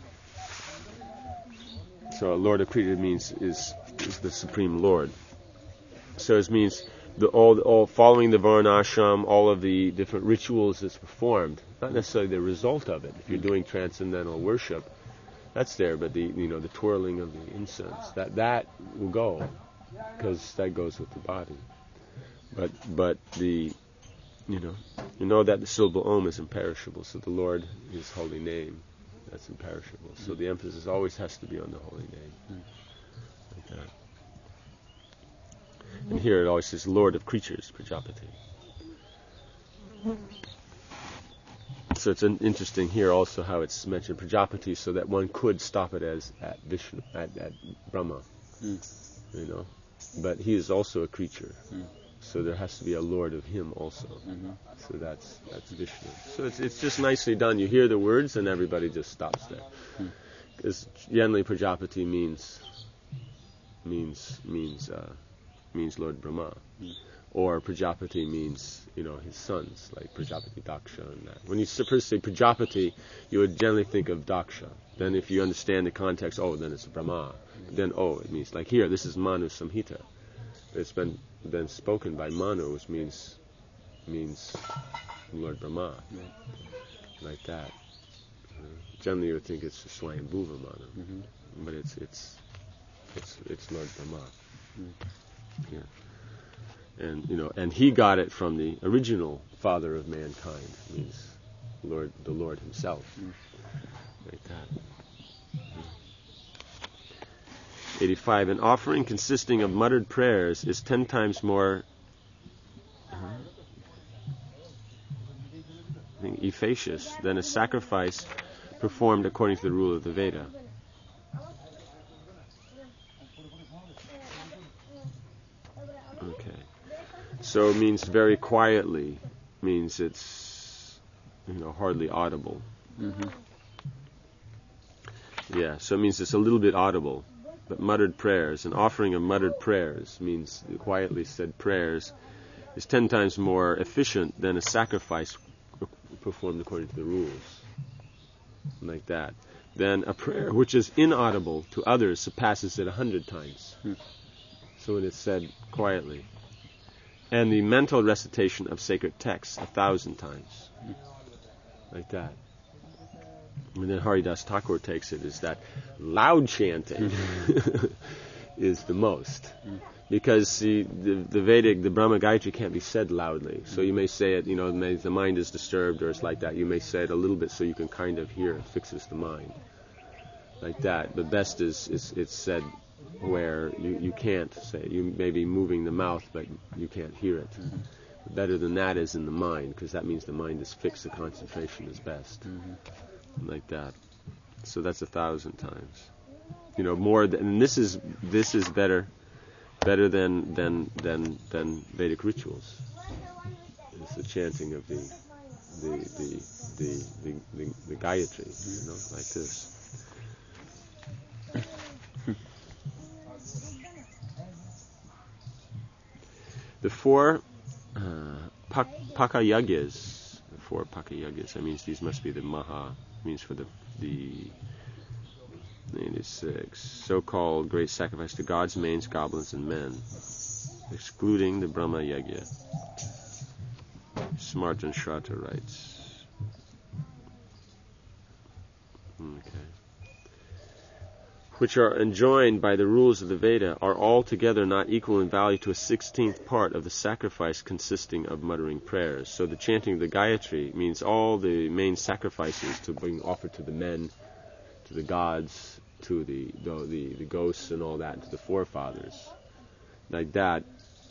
So, Lord of creatures means is the Supreme Lord. So it means all following the Varnashram, all of the different rituals that's performed, not necessarily the result of it. If you're doing transcendental worship, that's there, but the twirling of the incense, that will go, because that goes with the body. But the you know that the syllable Om is imperishable, so the Lord, His holy name, that's imperishable. So the emphasis always has to be on the holy name. Like that. And here it always says Lord of creatures, Prajapati. So it's interesting here also how it's mentioned Prajapati, so that one could stop it as at Vishnu, at Brahma. But he is also a creature. So there has to be a Lord of him also. So that's Vishnu. So it's just nicely done. You hear the words and everybody just stops there. Because generally Prajapati means Lord Brahma. Or Prajapati means, his sons, like Prajapati Daksha and that. When you first say Prajapati, you would generally think of Daksha. Then if you understand the context, then it's Brahma. Then, it means, like here, this is Manu Samhita. It's been spoken by Manu, which means means Lord Brahma, Right. like that. Generally, you would think it's Swayambhu Vamana, but it's Lord Brahma. Yeah. And and he got it from the original Father of mankind, means the Lord Himself, like that. 85. An offering consisting of muttered prayers is 10 times more efficacious than a sacrifice performed according to the rule of the Veda. Okay. So it means very quietly, means it's hardly audible. Yeah, so it means it's a little bit audible. But muttered prayers, an offering of muttered prayers, means quietly said prayers, is 10 times more efficient than a sacrifice performed according to the rules. Like that. Then a prayer which is inaudible to others surpasses it 100 times. So when it's said quietly. And the mental recitation of sacred texts 1,000 times. Like that. And then Haridas Thakur takes it as that loud chanting is the most. Because the Vedic, the Brahma Gayatri can't be said loudly. So you may say it, the mind is disturbed or it's like that. You may say it a little bit so you can kind of hear it, fixes the mind. Like that. The best is it's said where you can't say it. You may be moving the mouth, but you can't hear it. Better than that is in the mind, because that means the mind is fixed, the concentration is best. Like that. So that's 1,000 times. More than this is better than Vedic rituals. It's the chanting of the Gayatri, like this. The 4 Pakayagyas, that means these must be the Maha, means for the 86 so-called great sacrifice to gods, mains, goblins, and men, excluding the Brahma Yagya. Smartan Shrata writes. Okay. Which are enjoined by the rules of the Veda, are altogether not equal in value to a 16th part of the sacrifice consisting of muttering prayers. So the chanting of the Gayatri means all the main sacrifices to being offered to the men, to the gods, to the ghosts and all that, to the forefathers. Like that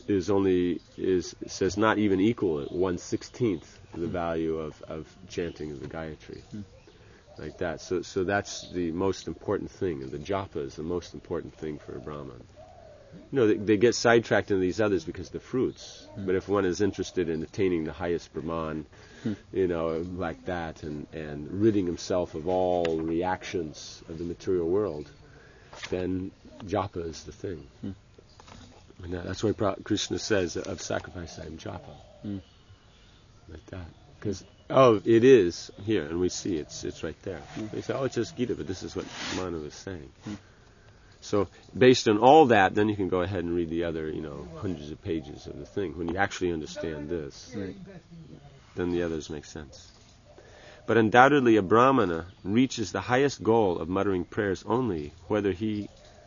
says not even equal at 1/16 the value of chanting of the Gayatri. Like that. So that's the most important thing, and the japa is the most important thing for a Brahman. They get sidetracked into these others because of the fruits. But if one is interested in attaining the highest Brahman, like that, and ridding himself of all reactions of the material world, then japa is the thing. And that's why Krishna says, of sacrifice I am japa. Like that. Because it is here, and we see it's right there. They say, it's just Gita, but this is what Manu is saying. So, based on all that, then you can go ahead and read the other, hundreds of pages of the thing. When you actually understand this, then the others make sense. But undoubtedly, a Brahmana reaches the highest goal of muttering prayers only, whether he.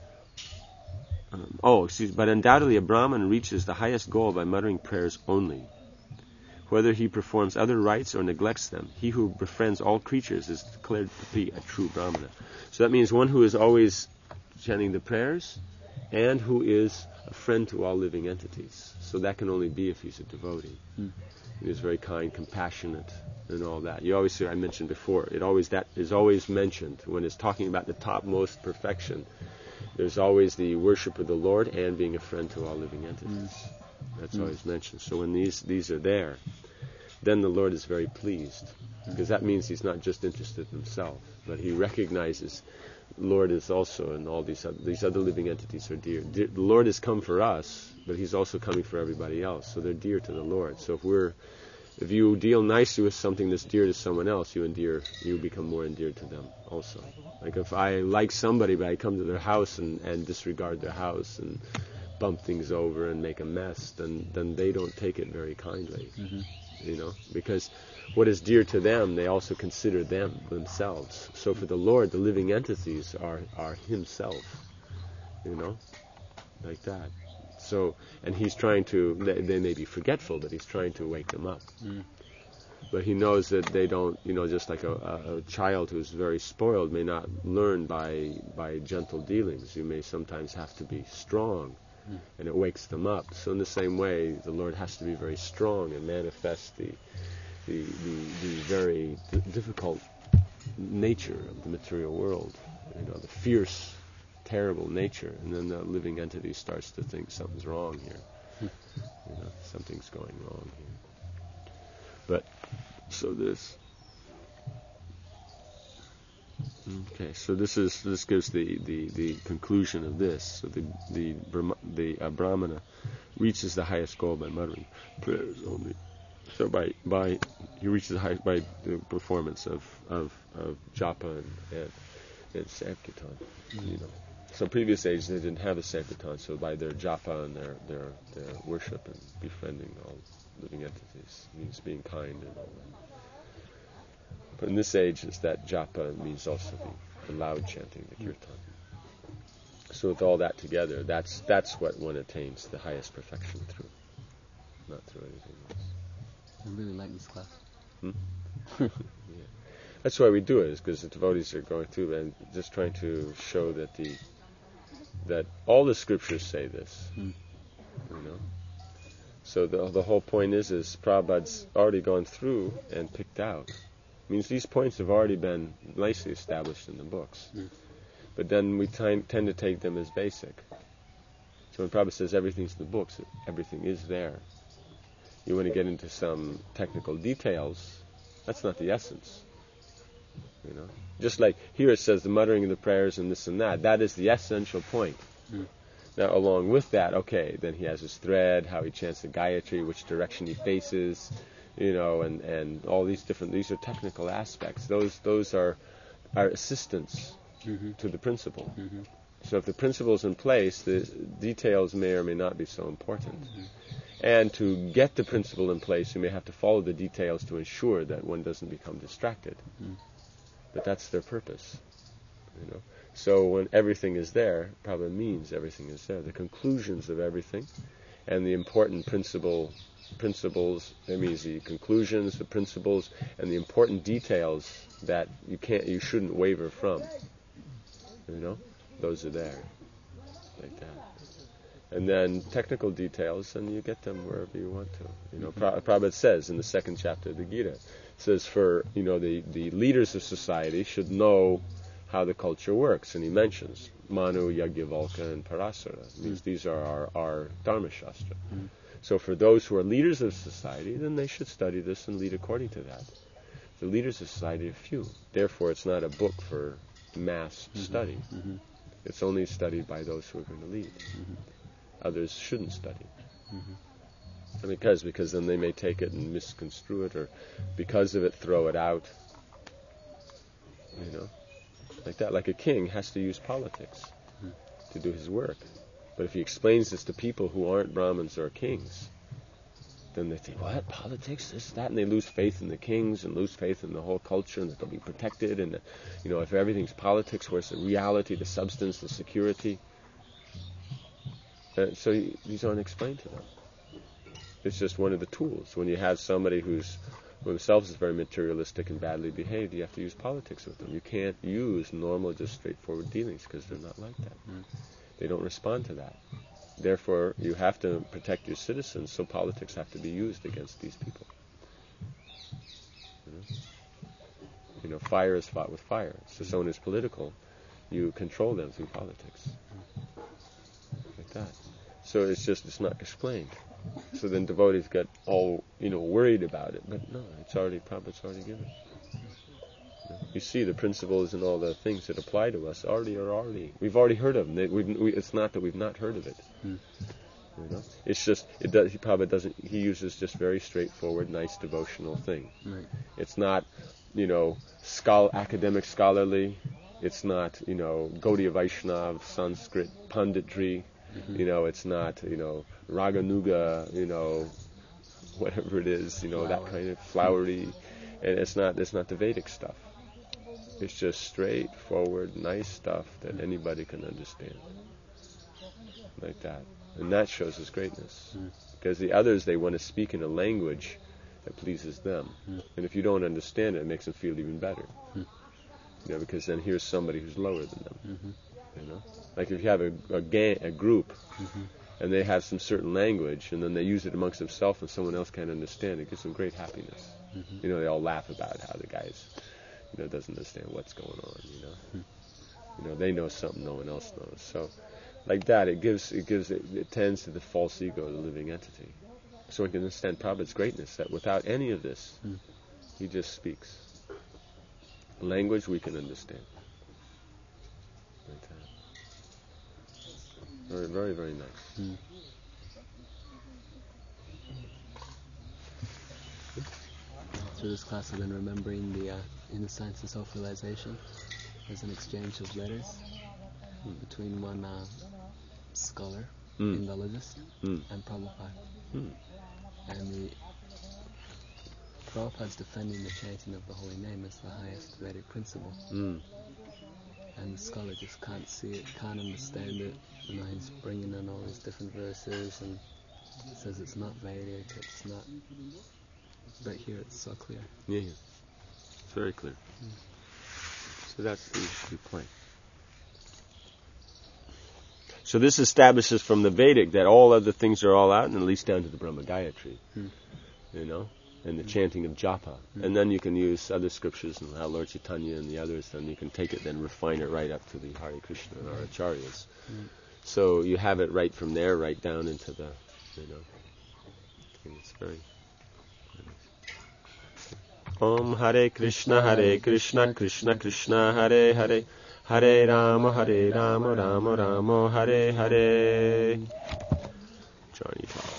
But undoubtedly, a Brahman reaches the highest goal by muttering prayers only. Whether he performs other rites or neglects them, he who befriends all creatures is declared to be a true Brahmana. So that means one who is always chanting the prayers and who is a friend to all living entities. So that can only be if he's a devotee. He is very kind, compassionate, and all that. You always hear, I mentioned before, that is always mentioned when it's talking about the topmost perfection. There's always the worship of the Lord and being a friend to all living entities. That's always mentioned. So when these are there, then the Lord is very pleased, because that means he's not just interested in himself, but he recognizes the Lord is also, and all these other living entities are dear. The Lord has come for us, but he's also coming for everybody else. So they're dear to the Lord. So if you deal nicely with something that's dear to someone else, you become more endeared to them also. Like if I like somebody, but I come to their house and disregard their house and bump things over and make a mess, then they don't take it very kindly. Because what is dear to them, they also consider themselves. So for the Lord, the living entities are Himself, like that. So, and He's trying to, they may be forgetful, but He's trying to wake them up. But He knows that they don't, just like a child who's very spoiled may not learn by gentle dealings. You may sometimes have to be strong, and it wakes them up. So in the same way, the Lord has to be very strong and manifest the very difficult nature of the material world, the fierce, terrible nature, and then the living entity starts to think something's wrong here. Something's going wrong here. But so this. Okay, so this gives the conclusion of this. So the Brahmana reaches the highest goal by muttering prayers only. So by he reaches the highest by the performance of japa and sankirtan. So previous age they didn't have a sankirtan, so by their japa and their worship and befriending all living entities means being kind and all that. But in this age, it's that japa means also the loud chanting, the kirtan. So with all that together, that's what one attains the highest perfection through, not through anything else. I really like this class. Yeah. That's why we do it, is because the devotees are going through and just trying to show that all the scriptures say this. So the whole point is Prabhupada's already gone through and picked out. Means these points have already been nicely established in the books. But then we tend to take them as basic. So when Prabhupada says everything's in the books, everything is there. You want to get into some technical details, that's not the essence. Just like here it says the muttering of the prayers and this and that is the essential point. Now along with that, okay, then he has his thread, how he chants the Gayatri, which direction he faces, and all these are technical aspects. Those are assistants to the principle. So if the principle is in place, the details may or may not be so important. And to get the principle in place, you may have to follow the details to ensure that one doesn't become distracted. But that's their purpose. So when everything is there, probably means everything is there. The conclusions of everything and the important principles, that means the conclusions, the principles, and the important details that you shouldn't waver from. Those are there, like that. And then technical details, and you get them wherever you want to. Prabhupada says in the second chapter of the Gita, says for the leaders of society should know how the culture works, and he mentions Manu, Yajnavalkya, and Parasara. Means these are our Dharma Shastra. So for those who are leaders of society, then they should study this and lead according to that. The leaders of society are few. Therefore, it's not a book for mass study. It's only studied by those who are going to lead. Others shouldn't study. Because then they may take it and misconstrue it, or because of it throw it out. Like that. Like a king has to use politics to do his work. But if he explains this to people who aren't Brahmins or kings, then they think, what? Politics? This, that? And they lose faith in the kings and lose faith in the whole culture and that they'll be protected. And, if everything's politics, where's the reality, the substance, the security? So these aren't explained to them. It's just one of the tools. When you have somebody who themselves is very materialistic and badly behaved, you have to use politics with them. You can't use normal, just straightforward dealings because they're not like that. They don't respond to that. Therefore, you have to protect your citizens, so politics have to be used against these people. Fire is fought with fire. So someone who's political, you control them through politics. Like that. So it's not explained. So then devotees get all, worried about it. But no, Prabhupada's already given. You see, the principles and all the things that apply to us we've already heard of them. It's not that we've not heard of it. It's just, Prabhupada doesn't, he uses just very straightforward, nice devotional thing. Right. It's not, academic scholarly. It's not, Gaudiya Vaishnava, Sanskrit, punditry. It's not, Raganuga, whatever it is, that kind of flowery, and it's not the Vedic stuff. It's just straightforward, nice stuff that anybody can understand, like that, and that shows his greatness. Because the others, they want to speak in a language that pleases them, and if you don't understand it, it makes them feel even better. Because then here's somebody who's lower than them. Like if you have a group, and they have some certain language, and then they use it amongst themselves, and someone else can't understand it, gives them great happiness. They all laugh about how the guy's, doesn't understand what's going on. They know something no one else knows. So, like that, it tends to the false ego of the living entity. So we can understand Prabhupada's greatness, that without any of this, he just speaks. Language we can understand. Like that. Very, very, very nice. Through this class I've been remembering the Inner Science of Self-Realization. There's an exchange of letters between one scholar, Indologist, and Prabhupada. And Prabhupada's defending the chanting of the holy name as the highest Vedic principle. And the scholar just can't see it, can't understand it. He's bringing in all these different verses and says it's not Vedic, it's not... But here it's so clear. Yeah. It's very clear. So that's the issue point. So this establishes from the Vedic that all other things are all out, and at least down to the Brahma Gayatri. And the chanting of japa. And then you can use other scriptures and how Lord Chaitanya and the others, then you can take it, then refine it right up to the Hare Krishna and our acharyas. So you have it right from there, right down into the, it's very... Om Hare Krishna, Krishna Krishna, Hare Hare, Hare Rama, Rama Rama, Hare Hare. Johnny Talk.